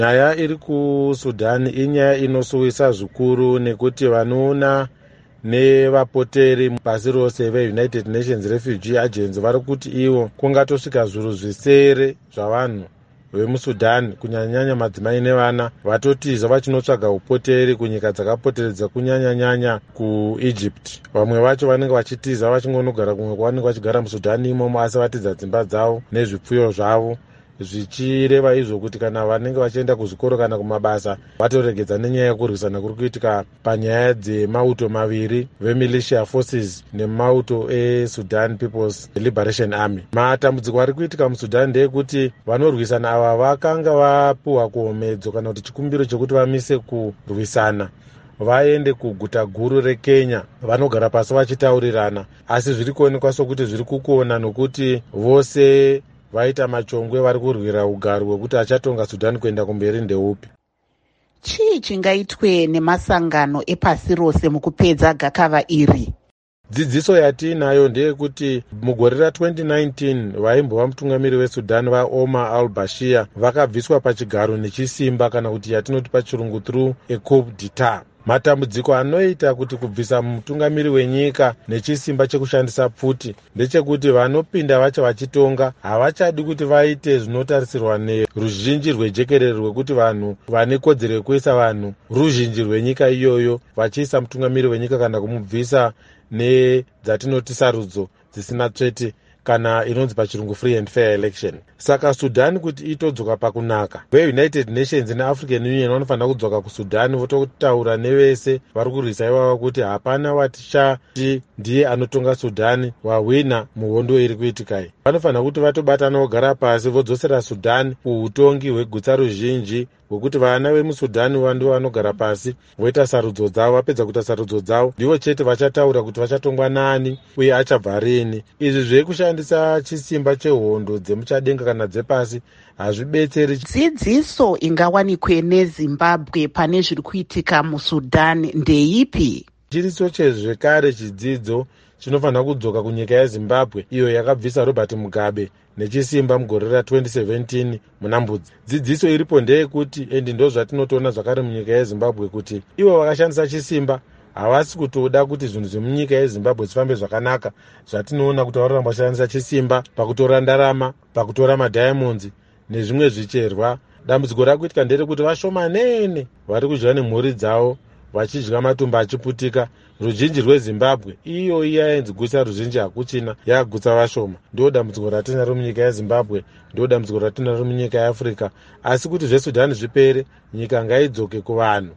Nyaya iri kuSudan inyaya inosuwisa zvikuru nekuti vanoona nevapoteri pasi rose veUnited Nations Refugee Agency vari kuti ivo kungatosvika zviuru zvisere zvavanhu vemuSudan kunyanyanya madzimai nevana vatotiza vachinotsvaga upoteri kunyika dzakapoteredza kunyanyanyanya kuEgypt. Vamwe vacho vanenge vachitiza vachingonogara kumwe kwavanenge vachigara muSudan imomo asi vatidza dzimba dzavo nezvipfuyo zvavo, zvichireva izvo kuti kana vanenge vachienda kuzvikoro kana kumabasa vatoregedza nenyaya yekurwisana kuri kuitika panyaya dzemauto maviri vemilitia forces nemauto eSudan People's Liberation Army. Matambudziko ari kuitika muSudan ndeyekuti vanorwisana ava vakanga vapuhwa kuhomedzo kana kuti chikumbiro chekuti vamise kurwisana vaende kuguta guru reKenya vanogara pasi vachitaurirana, asi zviri kuonekwa sokuti zviri kukona nokuti vose vaita machongwe vari kurwira ugaro hwekuti achatonga Sudan kuenda kumberi ndeupi. Chii chingaitwe nemasangano epasi rose mukupedza gakava iri? Dzidziso yatiinayo ndeyekuti mugore ra2019 vaimbova mutungamiri weSudan vaOmar al-Bashir vakabviswa pachigaro nechisimba kana kuti yatinoti pachirungu through a coup d'etat. Matambudziko anoita kuti kubvisa mutungamiri wenyika nechisimba chekushandisa pfuti ndechekuti vanopinda vacho vachitonga havachadi kuti vaite zvinotarisirwa neruzhinji rwejekerere rwekuti vanhu vane kodzero yekuisa vanhu ruzhinji rwenyika iyoyo vachiisa mutungamiri wenyika kana kumubvisa nedzatinoti sarudzo dzisina tsvete kana inonzi pachirungu free and fair election. Saka Sudan kuti itodzoka pakunaka, veUnited Nations neAfrican Union vanofanira kudzoka kuSudan vototaura nevese vari kurwisa ivava kuti hapana watichati ndiye anotonga Sudan wahwina muhondo iri kuitikai. Vanofanira kuti vatobatana vogara pasi vodzosera Sudan kuutongi hwegutsa ruzhinji hwekuti vana vemuSudan vandu vanogara pasi voita sarudzo dzavo, vapedza kuita sarudzo dzavo ndivo chete vachataura kuti vachatongwa nani uye achabva rini. Izvi zvekushandisa chisimba chehondo dzemuchadenga kana dzepasi hazvibetseri. Dzidziso ingawanikwe neZimbabwe pane zviri kuitika muSudan ndeipi? Chiriso chezvekare chidzidzo chinofanira kudzoka kunyika yeZimbabwe iyo yakabvisa Robert Mugabe nechisimba mugore ra2017 muna Mbudzi. Dzidziso iripo ndeyekuti endi ndo zvatinotoona zvakare munyika yeZimbabwe kuti ivo vakashandisa chisimba havasi kutoda kuti zvinhu zvemunyika yeZimbabwe zvifambe zvakanaka. Zvatinoona kuti varamba vachishandisa chisimba pakutora ndarama, pakutora madiamonds nezvimwe zvicherwa. Dambudziko rakuitika nderekuti vashomanene vari kudya nemhuri dzavo vachidya matumba achiputika. Ruzhinji rweZimbabwe iyo yainzi gutsa ruzhinji hakuchina, yakagutsa vashoma. Ndo dambudziko ratinaro munyika yeZimbabwe, ndo dambudziko ratinaro munyika yeAfrica. Asi kuti zveSudan zvipere, nyika ngaidzoke kuvanhu